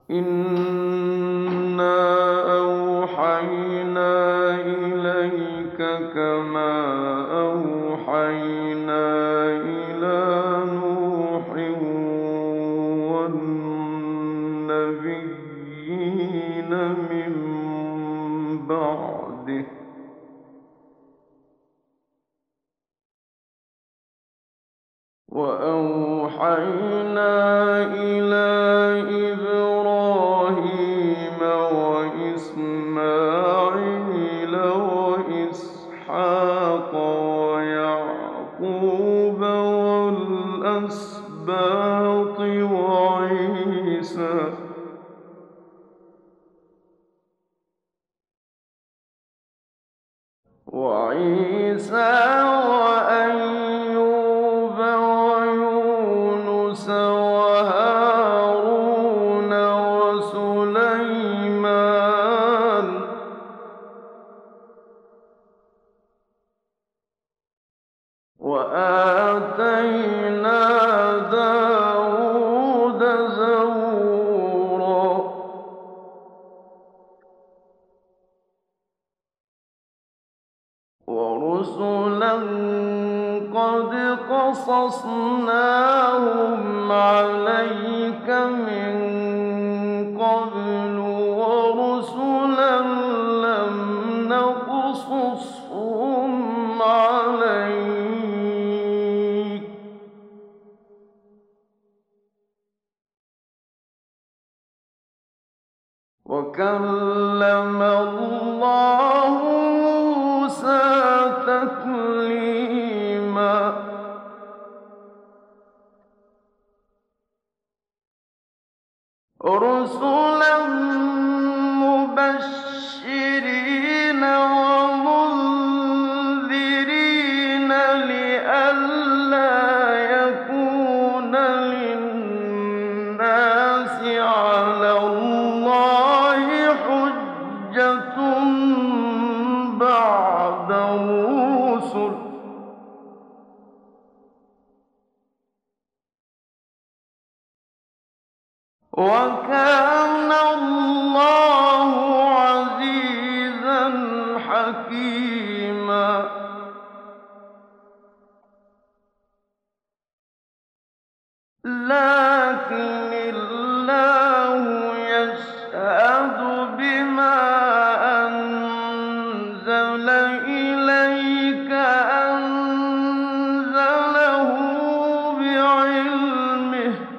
إِنَّا أَوْحَيْنَا إِلَيْكَ كَمَا أَوْحَيْنَا إِلَىٰ نُوحٍ وَالنَّبِيِّينَ مِن بَعْدِهِ ۚ وَأَوْحَيْنَا إِلَىٰ إِبْرَاهِيمَ وَإِسْمَاعِيلَ وَإِسْحَاقَ وَيَعْقُوبَ وَالْأَسْبَاطِ وَعِيسَىٰ وَأَيُّوبَ وَيُونُسَ وَهَارُونَ وَسُلَيْمَانَ ۚ وَآتَيْنَا دَاوُودَ زَبُورًا. وَرُسُلًا قَدْ قَصَصْنَاهُمْ عَلَيْكَ مِن قَبْلُ وَرُسُلًا لَّمْ نَقْصُصْهُمْ عَلَيْكَ ۚ وَكَلَّمَ اللَّهُ مُوسَىٰ تَكْلِيمًا. رُسُلًا مُّبَشِّرِينَ وَمُنذِرِينَ لِئَلَّا يَكُونَ لِلنَّاسِ عَلَى اللَّهِ حُجَّةٌ بَعْدَ الرُّسُلِ ۚ وَكَانَ اللَّهُ عَزِيزًا حَكِيمًا. لَّٰكِنِ اللَّهُ يَشْهَدُ بِمَا أَنزَلَ إِلَيْكَ أَنزَلَهُ بِعِلْمِهِ ۖ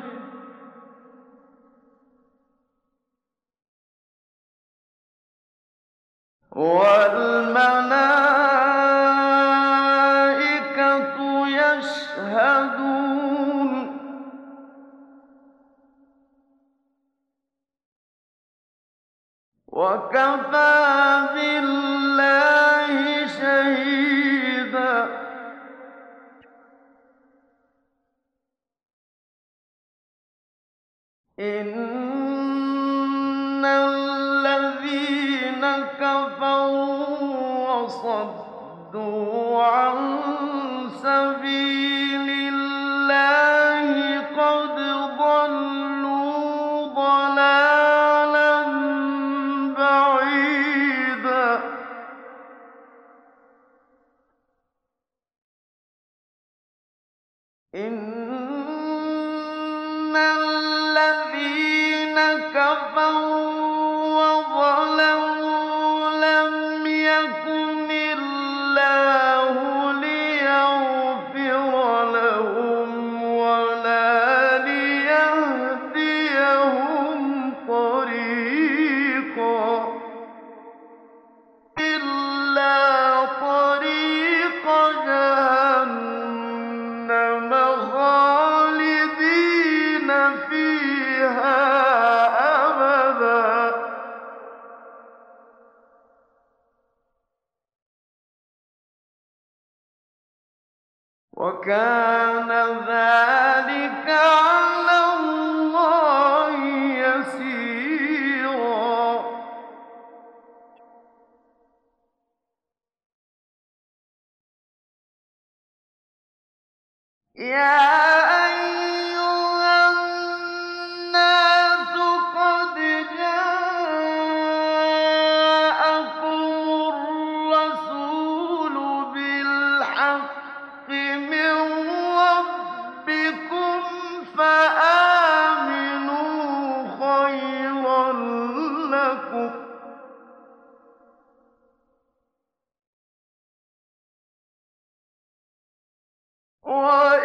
وَالْمَلَائِكَةُ يَشْهَدُونَ ۚ وَكَفَىٰ بِاللَّهِ شَهِيدًا. إِنَّ الَّذِينَ كَفَرُوا وَصَدُّوا عَن سَبِيلِ اللَّهِ قَدْ ضَلُّوا ضَلَالًا بَعِيدًا. إِنَّ الَّذِينَ كَفَرُوا وَظَلَمُوا لَمْ يَكُنِ اللَّهُ لِيَغْفِرَ لَهُمْ وَلَا لِيَهْدِيَهُمْ طَرِيقًا إِلَّا طَرِيقَ جَهَنَّمَ خَالِدِينَ فِيهَا أَبَدًا ۚ وَكَانَ ذَٰلِكَ عَلَى اللَّهِ يَسِيرًا. يَا أَيُّهَا النَّاسُ قَدْ وَإِنَّ